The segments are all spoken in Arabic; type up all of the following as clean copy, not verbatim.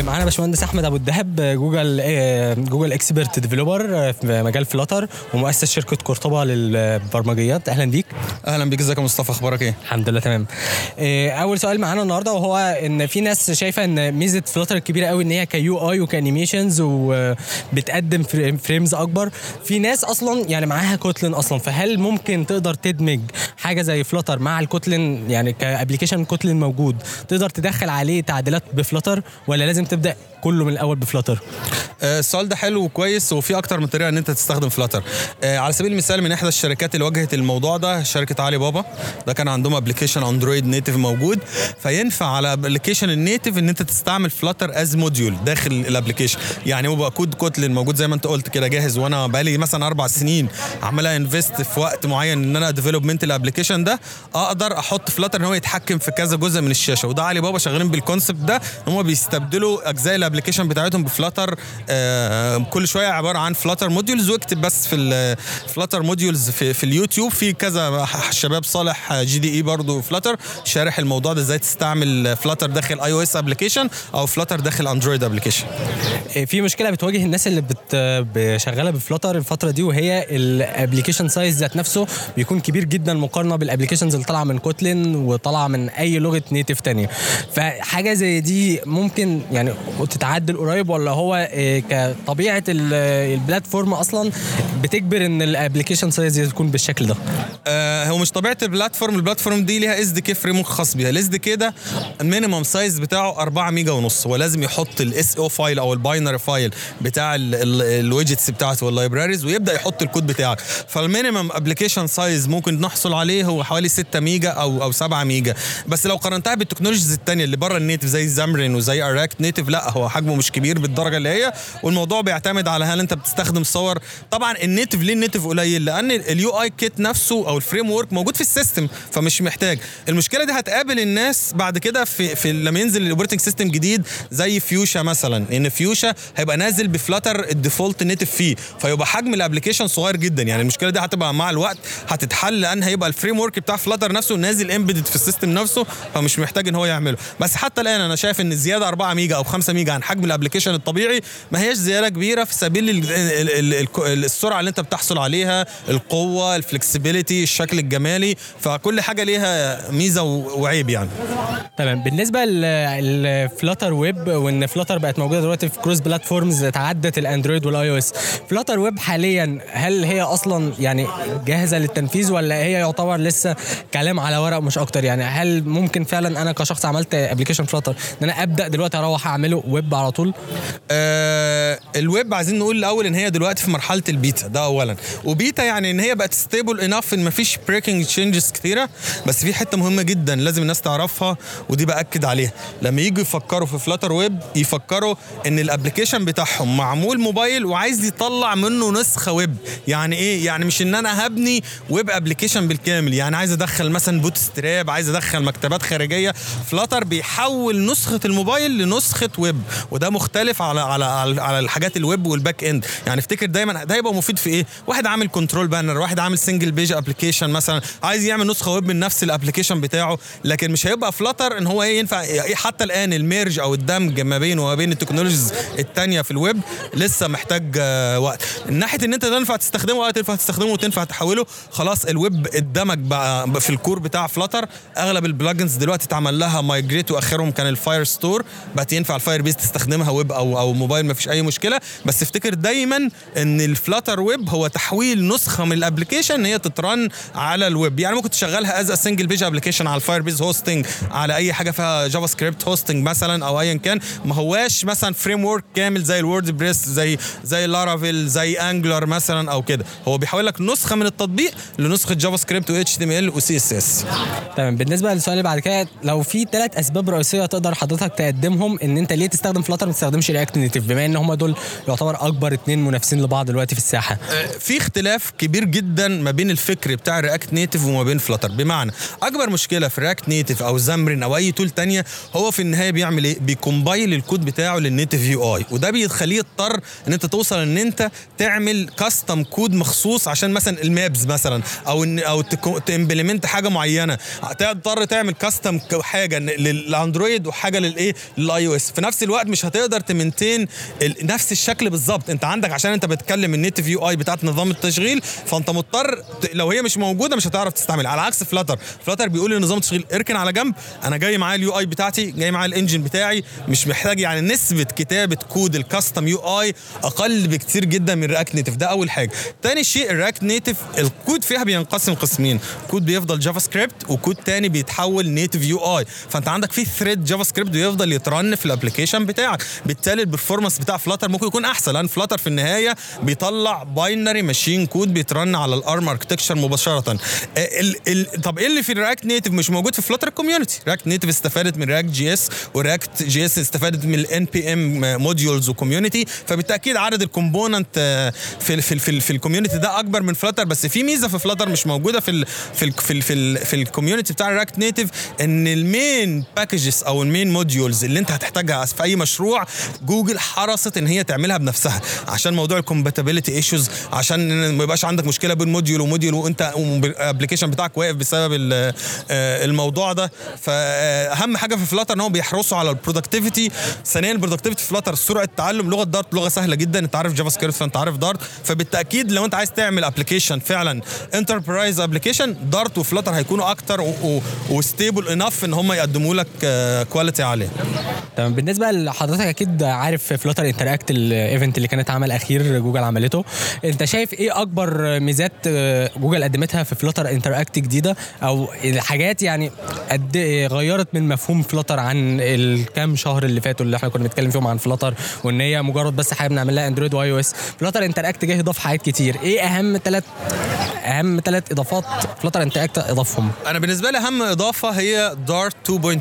معانا باشمهندس احمد ابو الدهب، جوجل اكسبرت ديفلوبر في مجال فلاتر ومؤسس شركه قرطبه للبرمجيات. اهلا بيك. اهلا بيك. ازيك يا مصطفى؟ اخبارك ايه؟ الحمد لله تمام. اول سؤال معانا النهارده وهو ان في ناس شايفه ان ميزه فلاتر الكبيره قوي ان هي كيو اي وكانيميشنز وبتقدم فريمز اكبر. في ناس اصلا يعني معاها كوتلين اصلا، فهل ممكن تقدر تدمج حاجه زي فلاتر مع الكوتلين؟ يعني كابلكيشن كوتلين موجود تقدر تدخل عليه تعديلات بفلاتر ولا لازم تبدا كله من الاول بفلاتر؟ السؤال ده حلو وكويس، وفي اكتر من طريقه ان انت تستخدم فلاتر. على سبيل المثال من احدى الشركات اللي واجهت الموضوع ده شركه علي بابا، ده كان عندهم ابلكيشن اندرويد نيتيف موجود، فينفع على ابلكيشن النيتيف ان انت تستعمل فلاتر از موديول داخل الابلكيشن. يعني هو بقى كود كوتلين موجود زي ما انت قلت كده جاهز، وانا بقالي مثلا 4 سنين عمال انفست في وقت معين ان انا ديفلوبمنت الابلكيشن ده، اقدر احط فلاتر ان هو يتحكم في كذا جزء من الشاشه. وده علي بابا شغالين بالكونسبت ده ان هم بيستبدلوا اجزاء الابلكيشن بتاعتهم بفلاتر. كل شويه عباره عن فلاتر موديولز، واكتب بس في الفلاتر موديولز في اليوتيوب، في كذا شباب صالح جي دي اي برضو فلاتر شارح الموضوع ده ازاي تستعمل فلاتر داخل اي او اس ابلكيشن او فلاتر داخل اندرويد ابلكيشن. في مشكله بتواجه الناس اللي شغاله بفلاتر الفتره دي، وهي الابلكيشن سايز ذات نفسه بيكون كبير جدا مقارنه بالابلكيشنز اللي طالعه من كوتلين وطالعه من اي لغه نيتيف تانية. فحاجه زي دي ممكن يعني تتعدل قريب، ولا هو كطبيعه البلاتفورم اصلا بتجبر ان الابلكيشن سايز تكون بالشكل ده؟ هو مش طبيعه البلاتفورم دي ليها اس دي كي فريم خاص بيها. الاس دي كي ده المينيمم سايز بتاعه 4 ميجا ونص، ولازم يحط الاس او فايل او الباينري فايل بتاع الويدجتس بتاعته واللايبراريز ويبدا يحط الكود بتاعك. فالمينيمم ابلكيشن سايز ممكن نحصل عليه هو حوالي 6 ميجا او 7 ميجا. بس لو قارنتها بالتكنولوجيز الثانيه اللي بره النيتف زي زامرين وزي اراكت نيتف، لا هو حجمه مش كبير بالدرجه اللي هي. والموضوع بيعتمد على هل انت بتستخدم صور. طبعا النيتف ليه النيتف قليل؟ لان اليو اي كيت نفسه او الفريم ورك موجود في السيستم، فمش محتاج. المشكله دي هتقابل الناس بعد كده في لما ينزل الاوبريتنج سيستم جديد زي فيوشا مثلا، ان فيوشا هيبقى نازل بفلاتر الديفولت نيتف فيه، فيبقى حجم الابلكيشن صغير جدا. يعني المشكله دي هتبقى مع الوقت هتتحل، لان هيبقى الفريم ورك بتاع فلاتر نفسه نازل امبيدد في السيستم نفسه، فمش محتاج ان هو يعمله. بس حتى الان انا شايف ان الزياده 4 ميجا او 5 ميجا عن حجم الابلكيشن الطبيعي ما هياش زياده كبيره في سبيل السرعه اللي انت بتحصل عليها، القوه، الفلكسبيليتي، الشكل الجمالي. فكل حاجه ليها ميزه وعيب يعني. تمام. بالنسبه للفلاتر ويب، وان فلاتر بقت موجوده دلوقتي في كروس بلاتفورمز تعدت الاندرويد والاي او اس، فلاتر ويب حاليا هل هي اصلا يعني جاهزه للتنفيذ ولا هي يعتبر لسه كلام على ورق مش اكتر؟ يعني هل ممكن فعلا انا كشخص عملت ابلكيشن فلاتر ان انا ابدا دلوقتي اروح اعمله ويب على طول؟ الويب عايزين نقول الاول ان هي دلوقتي في مرحله البيتا، ده اولا. وبيتا يعني ان هي بقت ستيبل انف ان مفيش بريكنج تشينجز كتيره. بس في حته مهمه جدا لازم الناس تعرفها ودي باكد عليها، لما يجوا يفكروا في فلاتر ويب يفكروا ان الابلكيشن بتاعهم معمول موبايل وعايز يطلع منه نسخه ويب. يعني ايه؟ يعني مش ان انا هبني ويب ابلكيشن بالكامل، يعني عايز ادخل مثلا بوت ستراب، عايز ادخل مكتبات خارجيه. فلاتر بيحول نسخه الموبايل لنسخه ويب، وده مختلف على الحاجات الويب والباك اند. يعني افتكر دايما ده هيبقى مفيد في ايه؟ واحد عامل كنترول بانر، واحد عامل سنجل بيج ابلكيشن مثلا، عايز يعمل نسخه ويب من نفس الابلكيشن بتاعه. لكن مش هيبقى فلاتر ان هو ينفع حتى الان الميرج او الدمج ما بينه وما بين التكنولوجيز الثانيه في الويب لسه محتاج وقت. من ناحيه ان انت تنفع تستخدمه وقت تنفع تستخدمه وتنفع تحوله، خلاص الويب اتدمج بقى في الكور بتاع فلاتر. اغلب البلجنز دلوقتي اتعمل لها مايجريت، واخرهم كان الفاير ستور، بقت ينفع الفاير بيز تستخدمها ويب او موبايل، ما فيش اي مشكله. بس افتكر دايما ان الفلاتر ويب هو تحويل نسخه من الابلكيشن ان هي تترن على الويب. يعني ممكن تشغلها از سنجل بيج ابلكيشن على الفاير بيز هوستنج، على اي حاجه فيها جافا سكريبت هوستنج مثلا او ايا كان. ما هواش مثلا فريم ورك كامل زي الورد بريس، زي لارافيل، زي انجلر مثلا او كده. هو بيحول لك نسخه من التطبيق لنسخه جافا سكريبت و اتش تي ام ال وسي اس اس. تمام. بالنسبه للسؤال اللي بعد كده، لو في 3 اسباب رئيسيه تقدر حضرتك تقدمهم ان انت ليه تستخدم فلاتر ما تستخدمش رياكت نيتيف، بما ان هم دول يعتبر اكبر 2 منافسين لبعض دلوقتي في الساحه؟ في اختلاف كبير جدا ما بين الفكر بتاع الرياكت رياكت نيتف وما بين فلاتر. بمعنى اكبر مشكله في رياكت نيتف او زامرين او اي تول تانية هو في النهايه بيعمل ايه؟ بيكومبايل الكود بتاعه للنيتف يو اي، وده بيخليه يضطر ان انت توصل ان انت تعمل كاستم كود مخصوص عشان مثلا المابز مثلا او تمبلمنت حاجه معينه، تضطر تعمل كاستم حاجه للاندرويد وحاجه للايه للاي او اس. في نفس الوقت مش هتقدر تمنتين نفس الشكل بالظبط. انت عندك عشان انت بتتكلم النيتف يو اي بتاعت نظام التشغيل، فانت مضطر لو هي مش موجوده مش هتعرف تستعملها. على عكس فلاتر بيقول لنظام التشغيل اركن على جنب، انا جاي معايا اليو اي بتاعتي، جاي معايا الانجن بتاعي، مش محتاج يعني نسبه كتابه كود الكاستم يو اي اقل بكتير جدا من رياكت نيتف. ده اول حاجه. تاني شيء الرياكت نيتف الكود فيها بينقسم قسمين، كود بيفضل جافا سكريبت وكود تاني بيتحول نيتف يو اي. فانت عندك في ثريد جافا سكريبت بيفضل يترن في الابلكيشن بتاعك، بالتالي البرفورمانس بتاع فلاتر ممكن يكون احسن، لان فلاتر في النهايه بيطلع باينري ماشين كود بيترن على الارم اركتكشر مباشره. طب ايه اللي في الرياكت نيتف مش موجود في فلاتر كوميونتي؟ رياكت نيتف استفادت من رياكت جي اس، ورياكت جي اس استفادت من الان بي ام موديولز وكوميونتي، فبالتاكيد عدد الكومبوننت في الكوميونتي ده اكبر من فلاتر. بس في ميزه في فلاتر مش موجوده في الكوميونتي بتاع الرياكت نيتف، ان المين باكجز او المين موديولز اللي انت هتحتاجها في اي مشروع جوجل حرصت ان هي تعملها بنفسها عشان موضوع الكومباتيبيليتي ايشوز، عشان ما يبقاش عندك مشكله بين موديول وموديول وانت الابلكيشن بتاعك واقف بسبب الموضوع ده. فاهم حاجه في فلاتر ان هم بيحرصوا على البرودكتيفيتي. ثانيا البرودكتيفيتي في فلاتر سرعه التعلم، لغه دارت لغه سهله جدا، انت عارف جافا سكريبت فانت عارف دارت، فبالتاكيد لو انت عايز تعمل ابلكيشن فعلا انتربرايز ابلكيشن دارت وفلاتر هيكونوا اكتر وستيبل انف ان هم يقدموا لك كواليتي عاليه. تمام. بالنسبه لحضرتك اكيد عارف فلاتر انتراكت الايفنت اللي كانت عمل اخير جوجل عملته، انت شايف ايه اكبر ميزات جوجل قدمتها في فلاتر انتراكت جديده، او الحاجات يعني قد غيرت من مفهوم فلاتر عن الكام شهر اللي فاتوا اللي احنا كنا بنتكلم فيهم عن فلاتر وان هي مجرد بس حاجه بنعمل لها اندرويد واي او اس؟ فلاتر انتراكت جه يضاف حاجات كتير، ايه اهم ثلاث اضافات فلاتر انتراكت اضافهم؟ انا بالنسبه لي اهم اضافه هي دارت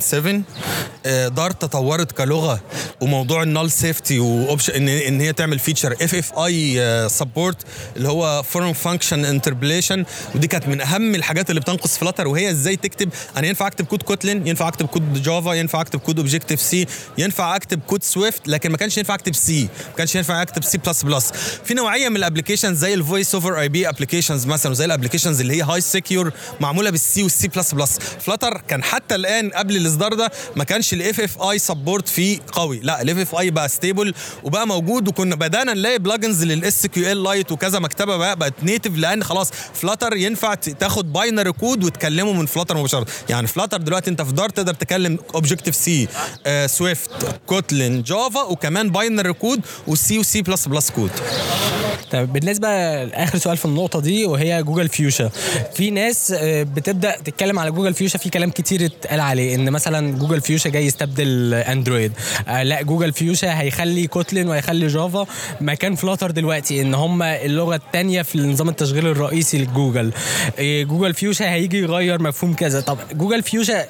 2.7. دارت تطورت كلغه، وموضوع النال سيفتي واوبشن ان هي تعمل فيتشر اف اف اي سبورت اللي هو فورم فانكشن انتربليشن، ودي كانت من اهم الحاجات اللي بتنقص فلاتر، وهي ازاي تكتب. انا ينفع اكتب كود كوتلين، ينفع اكتب كود جافا، ينفع اكتب كود اوبجكتيف سي، ينفع اكتب كود سويفت، لكن ما كانش ينفع اكتب سي، ما كانش ينفع اكتب سي بلس بلس. في نوعيه من الابلكيشنز زي الفويس اوفر اي بي ابلكيشنز مثلا، زي الابلكيشنز اللي هي هاي سكيور معموله بالسي والسي بلس بلس. فلاتر كان حتى الان قبل الاصدار ده ما كانش الاف اف اي سبورت فيه قوي، لا الاف اف اي بقى ستيبل وبقى موجود، وكنا بدانا نلاقي بلجنز للاس كيو ال لايت وكذا مكتبه بقت نيتف، لان خلاص فلاتر ينفع تاخد باينري كود وتكلمه من فلاتر مباشره. يعني فلاتر دلوقتي انت في دارت تقدر تكلم اوبجكتيف سي، سويفت، كوتلين، جافا، وكمان باينري كود وسي وسي بلس بلس كود. طيب بالنسبه لاخر سؤال في النقطه دي وهي جوجل فيوشا، في ناس بتبدا تتكلم على جوجل فيوشا، في كلام كتير اتقال عليه ان مثلا جوجل فيوشا جاي يستبدل اندرويد، لا جوجل فيوشا هيخلي كوتلين وهيخلي جافا مكان فلاتر دلوقتي، ان هم اللغه الثانيه في نظام التشغيل الرئيسي لجوجل. جوجل فيوشا هيجي يغير مفهوم كذا. طب جوجل فيوشا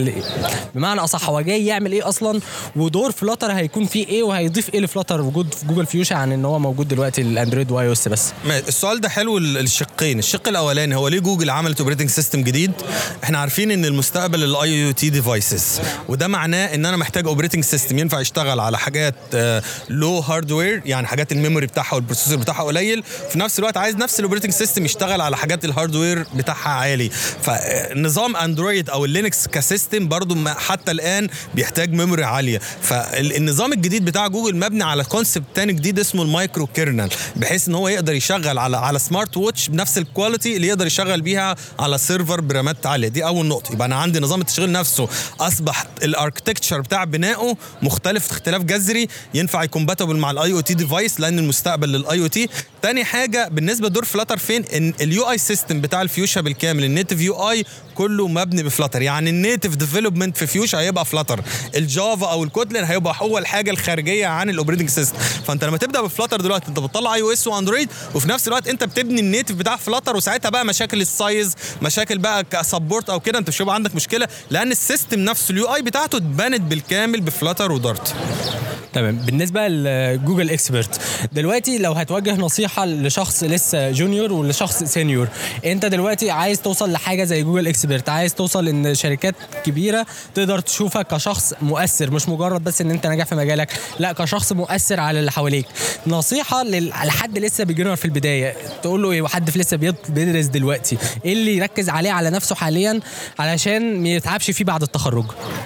بمعنى اصح هو جاي يعمل ايه اصلا، ودور فلاتر هيكون فيه ايه، وهيضيف ايه لفلاتر وجود في جوجل فيوشا عن ان هو موجود دلوقتي الاندرويد واي او اس بس؟ السؤال ده حلو. الشقين، الشق الاولاني هو ليه جوجل عملت اوبريتنج سيستم جديد؟ احنا عارفين ان المستقبل الاي او تي ديفايسز، وده معناه ان انا محتاج اوبريتنج سيستم ينفع يشتغل على حاجات لو هاردوير، يعني حاجات الميموري بتاعها والبروسيسور بتاعها قليل، في نفس الوقت عايز نفس الاوبريتنج سيستم يشتغل على حاجات الهاردوير بتاعها عالي. فنظام اندرويد او اللينكس كسيستم برضو حتى الان بيحتاج ميموري عاليه. فالنظام الجديد بتاع جوجل مبني على كونسبت تاني جديد اسمه المايكرو كيرنل، بحيث ان هو يقدر يشغل على سمارت ووتش بنفس الكواليتي اللي يقدر يشغل بيها على سيرفر برامات عاليه. دي اول نقطه. يبقى انا عندي نظام التشغيل نفسه اصبح الاركتكتشر بتاع بنائه مختلف اختلاف جذري، ينفع يكومباتبل مع الاي او تي ديفايس لان المستقبل للاي او تي. تاني حاجه بالنسبه لدور فلاتر فين، ان اليو اي سيستم بتاع الفيوشا بالكامل النيتف يو اي كله مبني بفلاتر، يعني النيتف ديفلوبمنت في فيوشا هيبقى فلاتر، الجافا او الكوتلين هيبقى هو الحاجه الخارجيه عن الاوبريتنج سيستم. فانت لما تبدا بفلاتر دلوقتي انت بتطلع اي او اس واندرويد، وفي نفس الوقت انت بتبني النيتف بتاع فلاتر، وساعتها بقى مشاكل السايز، مشاكل بقى كسبورت او كده انت مش هيبقى عندك مشكله، لان السيستم نفسه اليو اي بتاعته اتبنت بالكامل بفلاتر ودارت. تمام. بالنسبه لجوجل اكسبرت، دلوقتي لو هتوجه نصيحه لشخص لسه جونيور ولشخص سينيور، انت دلوقتي عايز توصل لحاجه زي جوجل اكسبرت، عايز توصل ان شركات كبيره تقدر تشوفك كشخص مؤثر، مش مجرد بس ان انت ناجح في مجالك، لا كشخص مؤثر على اللي حواليك. نصيحه لحد لسه بيجنر في البدايه تقول له ايه؟ وحد في لسه بيدرس دلوقتي، ايه اللي يركز عليه على نفسه حاليا علشان ما يتعبش فيه بعد التخرج؟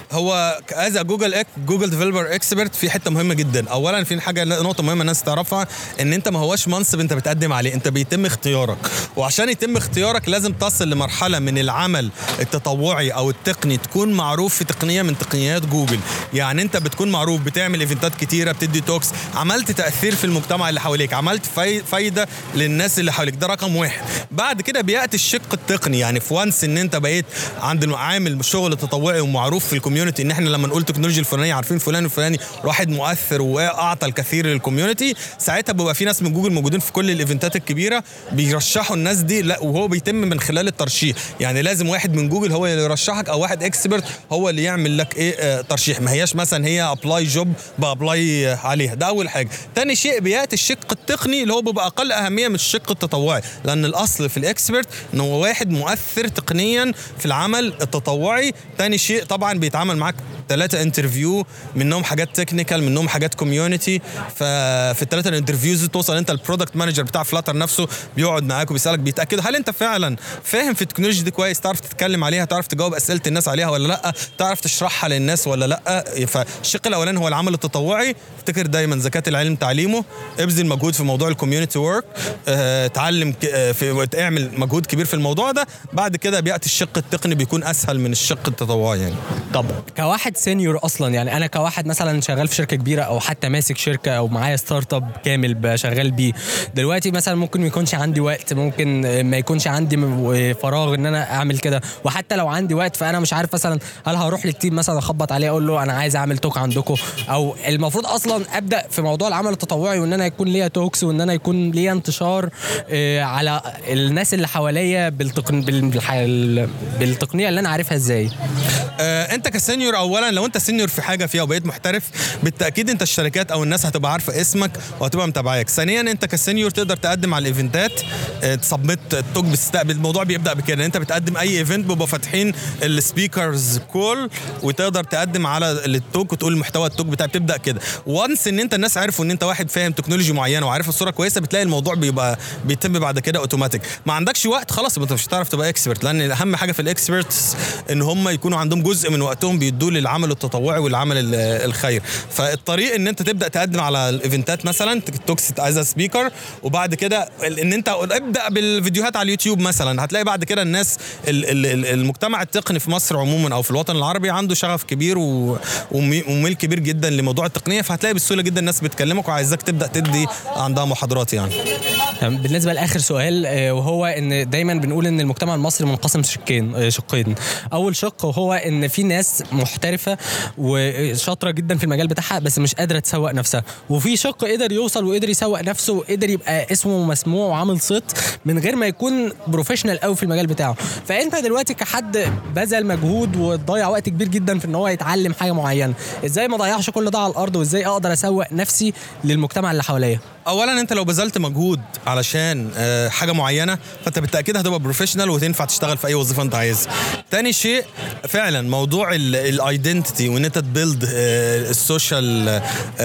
هو از جوجل ديفلوبر اكسبرت في حته مهمه جدا. اولا في حاجه، نقطه مهمه الناس تعرفها، ان انت ما هوش منصب انت بتقدم عليه، انت بيتم اختيارك، وعشان يتم اختيارك لازم تصل لمرحله من العمل التطوعي او التقني تكون معروف في تقنيه من تقنيات جوجل. يعني انت بتكون معروف، بتعمل ايفنتات كتيره، بتدي توكس، عملت تاثير في المجتمع اللي حواليك، عملت فايده للناس اللي حواليك، ده رقم واحد. بعد كده بياتي الشق التقني، يعني في وانس ان انت بقيت عند عامل شغل تطوعي ومعروف في الكوميونتي، ان احنا لما نقول تكنولوجيا الفلانيه عارفين فلان الفلاني واحد مؤثر واعطى الكثير للكوميونتي، ساعتها بيبقى في ناس من جوجل موجودين في كل الايفنتات الكبيره بيرشحوا الناس دي. لا، وهو بيتم من خلال الترشيح، يعني لازم واحد من جوجل هو اللي يرشحك، او واحد اكسبرت هو اللي يعمل لك ايه ترشيح، ما هياش مثلا هي ابلاي جوب بابلاي عليها. ده اول حاجه. تاني شيء بياتي الشق التقني اللي هو بيبقى اقل اهميه من الشق التطوعي، لان الاصل في الاكسبرت ان هو واحد مؤثر تقنيا في العمل التطوعي. تاني شيء طبعا بيتعامل معاك 3 انترفيو، منهم حاجات تكنيكال، منهم حاجات كوميونتي. ففي ال3 انترفيوز توصل انت البرودكت مانجر بتاع فلاتر نفسه بيقعد معاك وبيسالك، بيتاكد هل انت فعلا فاهم في التكنولوجيا دي كويس، تعرف تتكلم عليها، تعرف تجاوب اسئله الناس عليها ولا لا، تعرف تشرحها للناس ولا لا. فالشق الاولاني هو العمل التطوعي. افتكر دايما زكاه العلم تعليمه، ابذل مجهود في موضوع الكوميونتي ورك، اتعلم اعمل مجهود كبير في الموضوع ده. بعد كده بياتي الشق التقني، بيكون اسهل من الشق التطوعي يعني. طب كواحد سينيور اصلا، يعني انا كواحد مثلا شغال في شركه كبيره او حتى ماسك شركه او معايا ستارت اب كامل بشغال بيه دلوقتي، مثلا ممكن ما يكونش عندي وقت، ممكن ما يكونش عندي فراغ ان انا اعمل كده، وحتى لو عندي وقت فانا مش عارف مثلا هل هروح للتيم مثلا اخبط عليه اقول له انا عايز اعمل توك عندكم، او المفروض اصلا ابدا في موضوع العمل التطوعي وان انا يكون ليا توكس وان انا يكون ليا انتشار على الناس اللي حواليا بالتقنيه اللي انا عارفها ازاي. انت كسينيور، اولا لو انت سينيور في حاجه فيها وبقيت محترف، بالتاكيد انت الشركات او الناس هتبقى عارفه اسمك وهتبقى متابعاك. ثانيا انت كسينيور تقدر تقدم على الايفنتات، تسبمت التوك، بتستقبل. الموضوع بيبدا بكده، انت بتقدم اي ايفنت بيبقى فاتحين السبيكرز كول وتقدر تقدم على التوك وتقول محتوى التوك بتاعك. بتبدا كده وانس ان انت الناس عرفوا ان انت واحد فاهم تكنولوجي معينه وعارف الصوره كويسه، بتلاقي الموضوع بيتم بعد كده اوتوماتيك. ما عندكش وقت خلاص انت مش هتعرف تبقى اكسبرت، لان اهم حاجه في الاكسبرتس ان هم يكونوا عندهم جزء من وقتهم بيدوه للعمل التطوعي والعمل الخير. فالطريق ان انت تبدا تقدم على الايفنتات مثلا توكس از سبيكر، وبعد كده ان انت ابدا بالفيديوهات على اليوتيوب مثلا. هتلاقي بعد كده الناس المجتمع التقني في مصر عموما او في الوطن العربي عنده شغف كبير وميل كبير جدا لموضوع التقنيه، فهتلاقي بسهوله جدا الناس بتكلمك وعايزاك تبدا تدي عندها محاضرات يعني. بالنسبه لاخر سؤال، وهو ان دايما بنقول ان المجتمع المصري منقسم شقين. اول شق هو ان في ناس محترفه وشاطره جدا في المجال بتاعها بس مش قادره تسوق نفسها، وفي شق قدر يوصل وقدر يسوق نفسه وقدر يبقى اسمه مسموع وعامل صيت من غير ما يكون بروفيشنال قوي في المجال بتاعه. فانت دلوقتي كحد بذل مجهود وضيع وقت كبير جدا في ان هو يتعلم حاجه معينه، ازاي ما ضيعش كل ده على الارض وازاي اقدر اسوق نفسي للمجتمع اللي حواليا؟ اولا انت لو بذلت مجهود علشان حاجه معينه فانت بالتاكيد هتبقى بروفيشنال وتنفع تشتغل في اي وظيفه انت عايزها. تاني شيء فعلا موضوع الايدنتيتي وان انت تبيلد السوشيال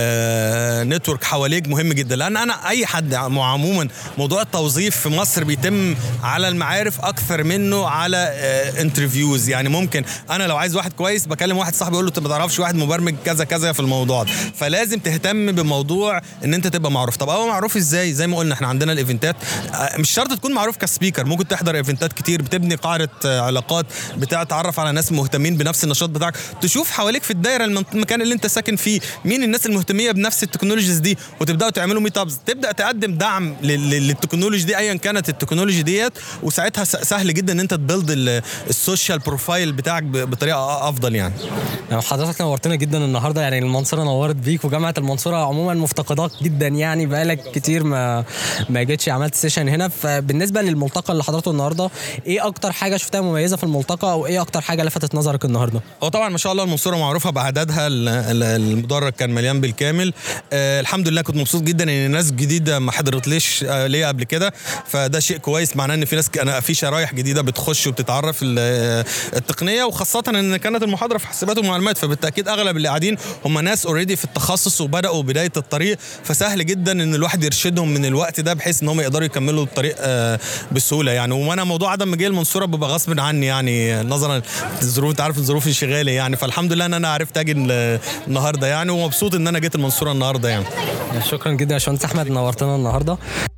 نتورك حواليك مهم جدا، لان انا اي حد عموما موضوع التوظيف في مصر بيتم على المعارف اكثر منه على انترفيوز. يعني ممكن انا لو عايز واحد كويس بكلم واحد صاحبي يقول له انت ما تعرفش واحد مبرمج كذا كذا في الموضوع ده، فلازم تهتم بموضوع ان انت تبقى معروف. طب هو معروف ازاي؟ زي ما قلنا احنا عندنا الايفنتات، مش شرط تكون معروف كسبيكر، ممكن تحضر ايفنتات كتير بتبني قاعده علاقات بتعرف على ناس مهتمين بنفس النشاط بتاعك، تشوف حواليك في الدايره المكان اللي انت ساكن فيه مين الناس المهتميه بنفس التكنولوجيز دي، وتبداوا تعملوا ميت ابس، تبدا تقدم دعم للتكنولوجي دي ايا كانت التكنولوجي ديت، وساعتها سهل جدا ان انت تبيلد السوشيال بروفايل بتاعك بطريقه افضل يعني. حضرتك نورتنا جدا النهارده، يعني المنصوره نورت بيك، وجامعه المنصوره عموما مفتقداك جدا، يعني بقالك كتير ما جيتش عملت سيشن هنا. فبالنسبه للملتقى اللي حضرته النهارده، ايه اكتر حاجه شفتها مميزه في الملتقى، او ايه اكتر حاجه لفتت نظرك النهارده؟ طبعا ما شاء الله المنصوره معروفه بعددها، المدرج كان مليان بالكامل. الحمد لله كنت مبسوط جدا ان ناس جديده ما حضرتليش ليا قبل كده، فده شيء كويس، معناه ان في ناس في شرايح جديده بتخش وبتتعرف التقنيه، وخاصه ان كانت المحاضره في حاسبات ومعلومات، فبالتاكيد اغلب اللي قاعدين هم ناس اوريدي في التخصص وبداوا بدايه الطريق، فسهل جدا ان الواحد يرشدهم من الوقت ده بحيث ان هم يقدروا يكملوا الطريق بسهوله يعني. وانا موضوع عدم مجيء المنصوره بيبقى غصب عني يعني، نظرا للظروف، انت عارف الظروف انشغالي يعني، فالحمد لله ان انا عرفت اجي النهارده يعني، ومبسوط ان انا جيت المنصوره النهارده يعني. شكرا جدا يا باشمهندس احمد، نورتنا النهارده.